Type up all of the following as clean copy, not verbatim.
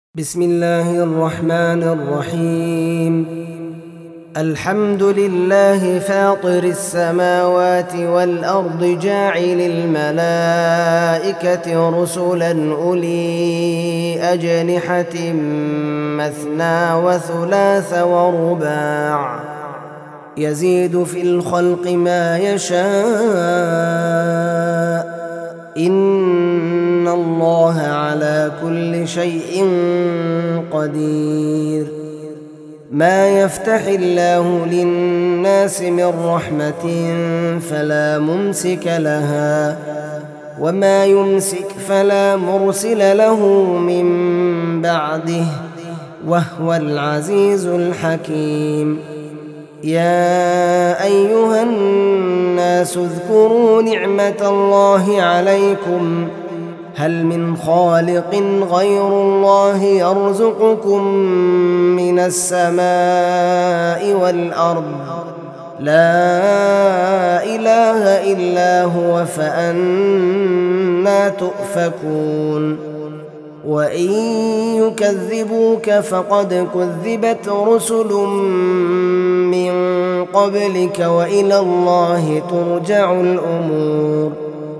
بسم الله الرحمن الرحيم. الحمد لله فاطر السماوات والأرض جاعل الملائكة رسلا أولي أجنحة مثنى وثلاث ورباع يزيد في الخلق ما يشاء إن الله على كل شيء قدير. ما يفتح الله للناس من رحمة فلا ممسك لها وما يمسك فلا مرسل له من بعده وهو العزيز الحكيم. يا أيها الناس اذكروا نعمة الله عليكم هل من خالق غير الله يرزقكم من السماء والأرض لا إله إلا هو فأنى تؤفكون. وإن يكذبوك فقد كذبت رسل من قبلك وإلى الله ترجع الأمور.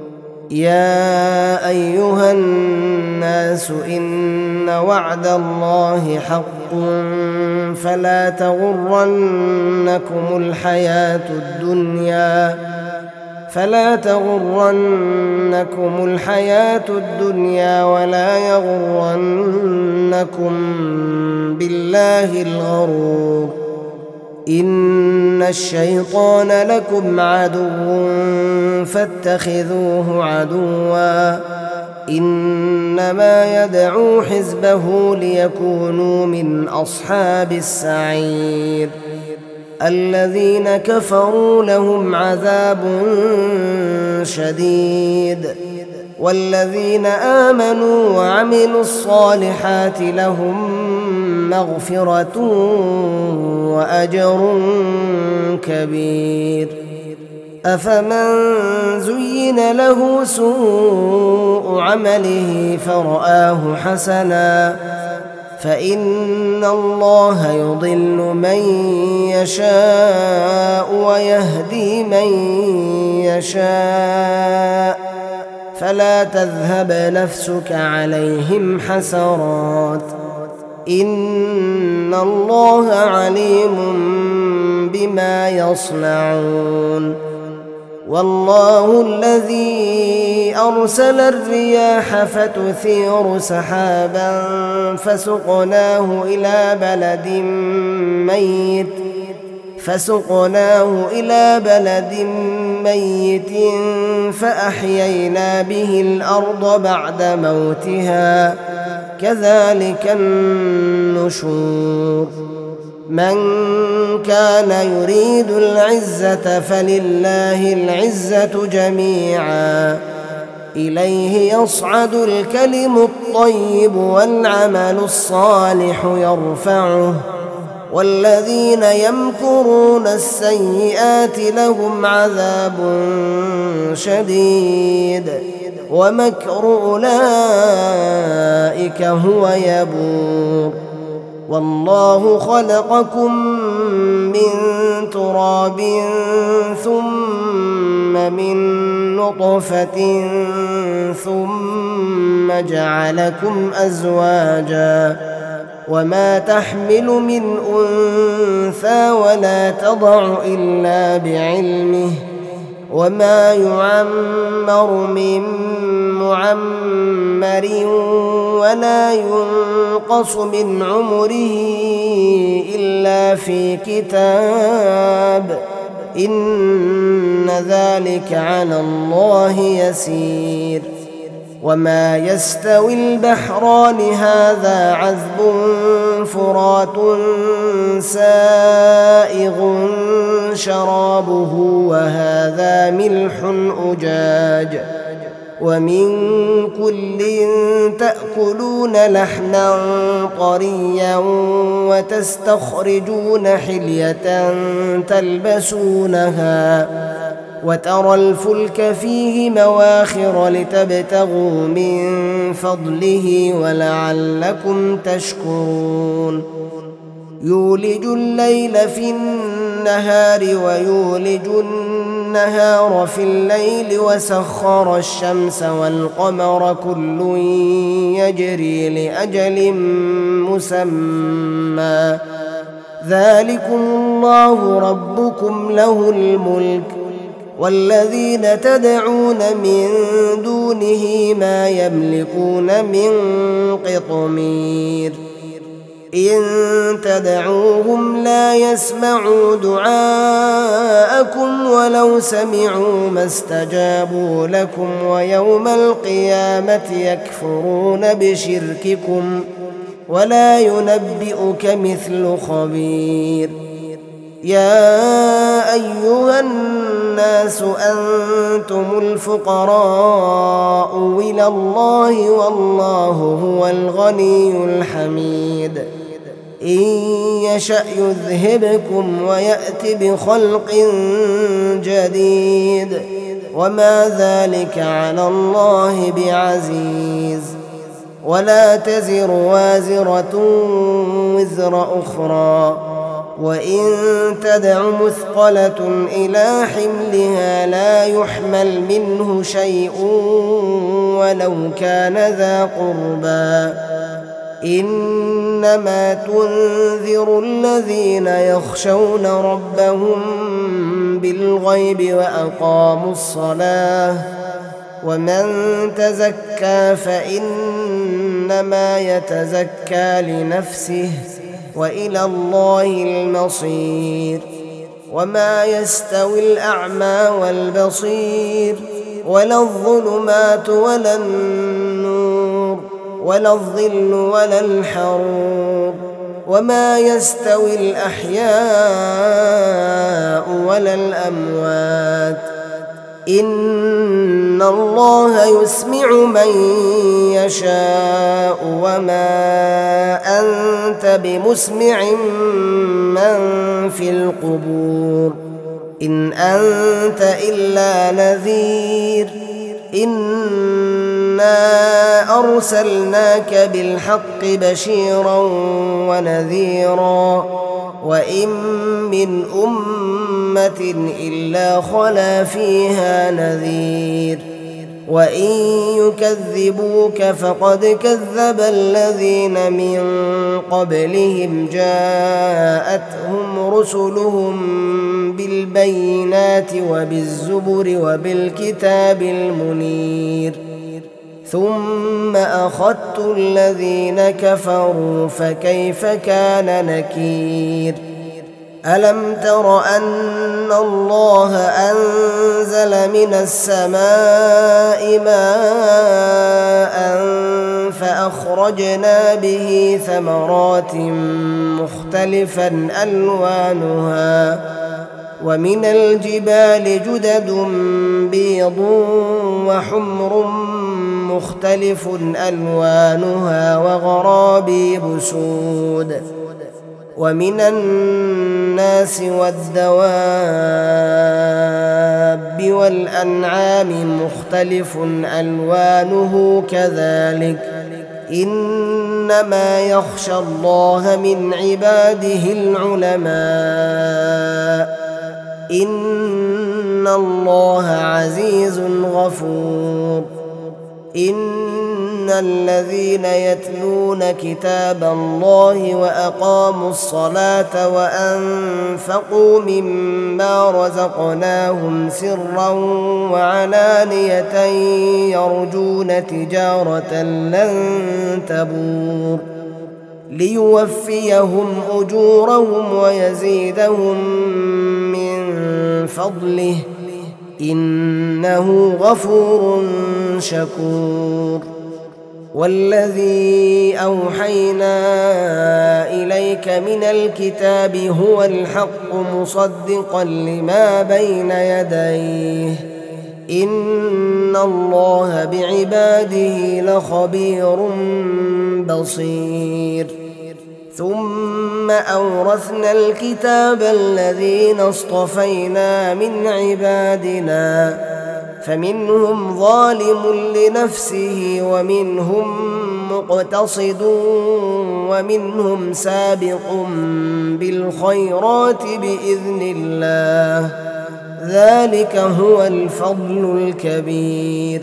يا أيها الناس إن وعد الله حق فلا تغرنكم الحياة الدنيا ولا يغرنكم بالله الغرور. إن الشيطان لكم عدو فاتخذوه عدوا إنما يدعو حزبه ليكونوا من أصحاب السعير. الذين كفروا لهم عذاب شديد والذين آمنوا وعملوا الصالحات لهم مغفرة وأجر كبير. أفمن زين له سوء عمله فرآه حسنا فإن الله يضل من يشاء ويهدي من يشاء فلا تذهب نفسك عليهم حسرات إن الله عليم بما يصنعون. والله الذي أرسل الرياح فتثير سحابا فسقناه إلى بلد ميت فأحيينا به الأرض بعد موتها كذلك النشور. من كان يريد العزة فلله العزة جميعا إليه يصعد الكلم الطيب والعمل الصالح يرفعه والذين يمكرون السيئات لهم عذاب شديد ومكر أولئك هو يبور. والله خلقكم من تراب ثم من نطفة ثم جعلكم أزواجا وما تحمل من أنثى ولا تضع إلا بعلمه وما يعمر من معمر ولا ينقص من عمره إلا في كتاب إن ذلك على الله يسير. وما يستوي البحران هذا عذب فرات سائغ شرابه وهذا ملح أجاج ومن كل تأكلون لحما طريا وتستخرجون حلية تلبسونها وترى الفلك فيه مواخر لتبتغوا من فضله ولعلكم تشكرون يولج الليل في النهار ويولج النهار في الليل وسخر الشمس والقمر كل يجري لأجل مسمى ذلكم الله ربكم له الملك والذين تدعون من دونه ما يملكون من قطمير إن تدعوهم لا يسمعوا دعاءكم ولو سمعوا ما استجابوا لكم ويوم القيامة يكفرون بشرككم ولا ينبئك مثل خبير يا أيها الناس أنتم الفقراء إلى الله والله هو الغني الحميد إن يشأ يذهبكم ويأت بخلق جديد وما ذلك على الله بعزيز ولا تزر وازرة وزر أخرى وإن تدع مثقلة إلى حملها لا يحمل منه شيء ولو كان ذا قربى إنما تنذر الذين يخشون ربهم بالغيب وأقاموا الصلاة ومن تزكى فإنما يتزكى لنفسه وإلى الله المصير وما يستوي الأعمى والبصير ولا الظلمات ولا النور ولا الظل ولا الحرور وما يستوي الأحياء ولا الأموات إن الله يسمع من يشاء وما أنت بمسمع من في القبور إن أنت إلا نذير إنا أرسلناك بالحق بشيرا ونذيرا وإن من أمة إلا خلا فيها نذير وإن يكذبوك فقد كذب الذين من قبلهم جاءتهم رسلهم بالبينات وبالزبر وبالكتاب المنير ثم أخذت الذين كفروا فكيف كان نكير ألم تر أن الله أنزل من السماء ماء فأخرجنا به ثمرات مختلفا ألوانها ومن الجبال جدد بيض وحمر مختلف ألوانها وغرابيب سود ومن الناس والدواب والأنعام مختلف ألوانه كذلك إنما يخشى الله من عباده العلماء إن الله عزيز غفور إن الذين يتلون كتاب الله وأقاموا الصلاة وأنفقوا مما رزقناهم سرا وعلانية يرجون تجارة لن تبور ليوفيهم أجورهم ويزيدهم من فضله إنه غفور شكور والذي أوحينا إليك من الكتاب هو الحق مصدقا لما بين يديه إن الله بعباده لخبير بصير ثم أورثنا الكتاب الذين اصطفينا من عبادنا فمنهم ظالم لنفسه ومنهم مقتصد ومنهم سابق بالخيرات بإذن الله ذلك هو الفضل الكبير.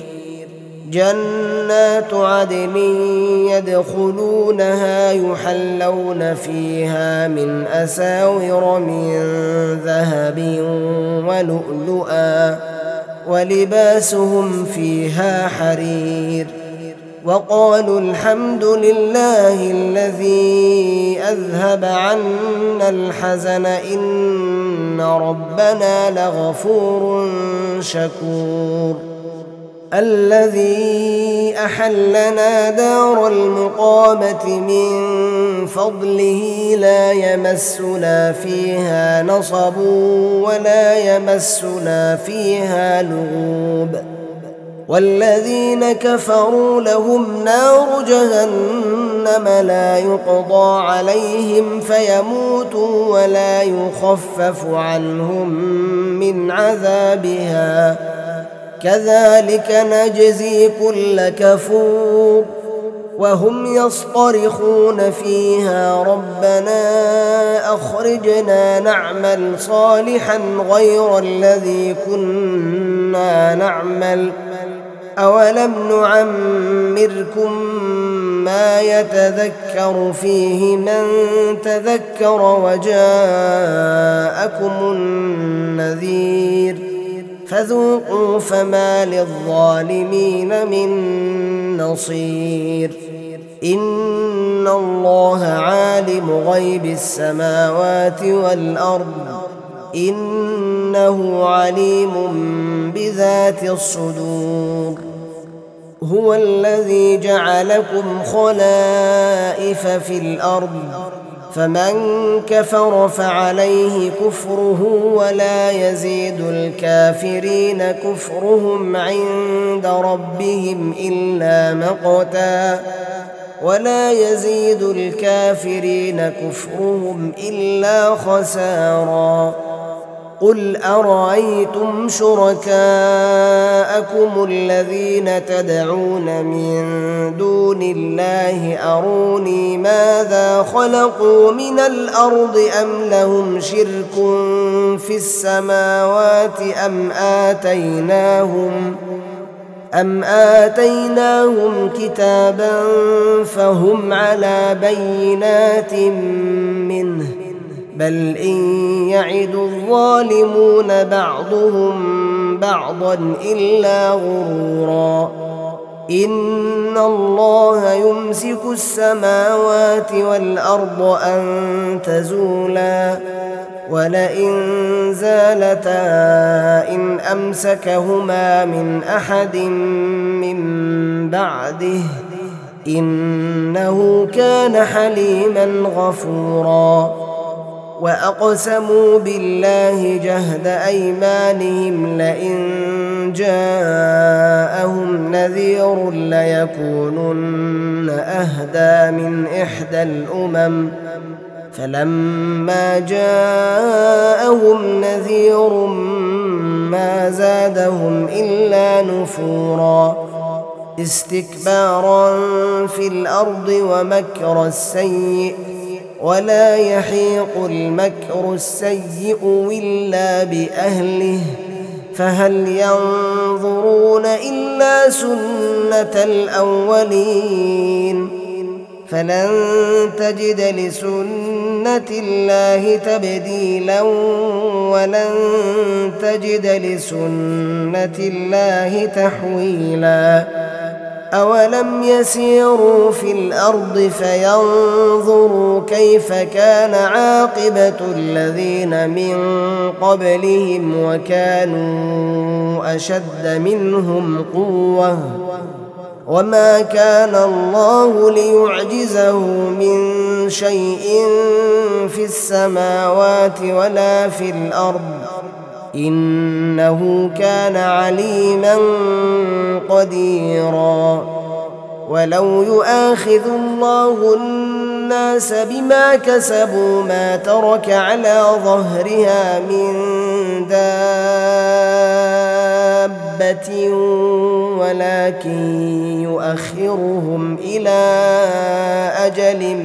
جنات عدن يدخلونها يحلون فيها من أساور من ذهب ولؤلؤا ولباسهم فيها حرير. وقالوا الحمد لله الذي أذهب عنا الحزن إن ربنا لغفور شكور. الذي أحلنا دار المقامة من فضله لا يمسنا فيها نصب ولا يمسنا فيها لغوب. والذين كفروا لهم نار جهنم لا يقضى عليهم فيموتوا ولا يخفف عنهم من عذابها كذلك نجزي كل كفور. وهم يصطرخون فيها ربنا أخرجنا نعمل صالحا غير الذي كنا نعمل أولم نعمركم ما يتذكر فيه من تذكر وجاءكم النذير فذوقوا فما للظالمين من نصير. إن الله عالم غيب السماوات والأرض إنه عليم بذات الصدور. هو الذي جعلكم خلائف في الأرض فمن كفر فعليه كفره ولا يزيد الكافرين كفرهم عند ربهم إلا مقتا ولا يزيد الكافرين كفرهم إلا خسارا. قل أرأيتم شركاءكم الذين تدعون من دون الله أروني ماذا خلقوا من الأرض أم لهم شرك في السماوات أم آتيناهم كتابا فهم على بينات منه بل إن يعد الظالمون بعضهم بعضا إلا غرورا. إن الله يمسك السماوات والأرض أن تزولا ولئن زالتا إن أمسكهما من أحد من بعده إنه كان حليما غفورا. وأقسموا بالله جهد أيمانهم لئن جاءهم نذير ليكونن أهدى من إحدى الأمم فلما جاءهم نذير ما زادهم إلا نفورا استكبارا في الأرض ومكر السيء ولا يحيق المكر السيء إلا بأهله فهل ينظرون إلا سنة الأولين فلن تجد لسنة الله تبديلا ولن تجد لسنة الله تحويلا. أولم يسيروا في الأرض فينظروا كيف كان عاقبة الذين من قبلهم وكانوا أشد منهم قوة وما كان الله ليعجزه من شيء في السماوات ولا في الأرض إنه كان عليما قديرا. ولو يؤاخذ الله الناس بما كسبوا ما ترك على ظهرها من دابة ولكن يؤخرهم إلى أجل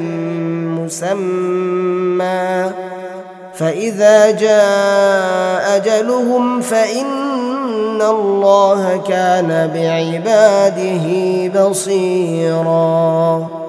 مسمى فإذا جاء أجلهم فإن الله كان بعباده بصيراً